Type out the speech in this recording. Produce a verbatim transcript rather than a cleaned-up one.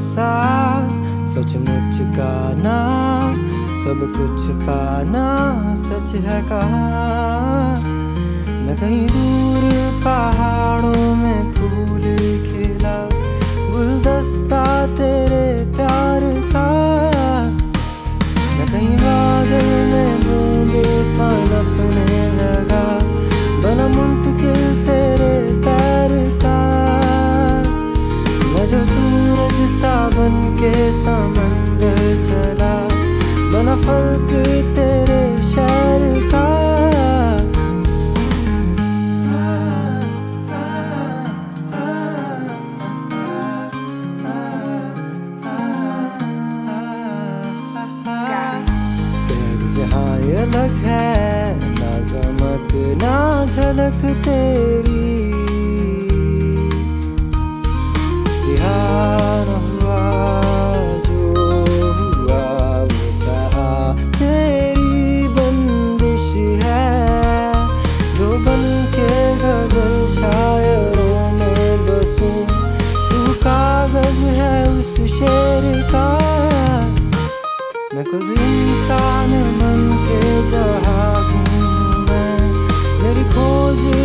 सा सचमुच का ना सब कुछ पाना सच है कहा। मैं कहीं दूर पहाड़ों में फूल खिला गुलदस्ता तेरे प्यार का। मैं कहीं बादल में बूंदे पनपने लगा बना मुंतकिल तेरे पैर का। मैं जो सूरज सा बन के समंदर चला बना फल्क तेरे शहर का। कैद जहाँ ये अलग है ना चमक ना झलक तेरी। बिहार हुआ जो हुआ वो सहा तेरी बंदिश है। जो बन के गजल शायरों में बसूं तू कागज है उस शेर का। मैं कभी इंसान बन के जहाँ हूँ मैं मेरी खोज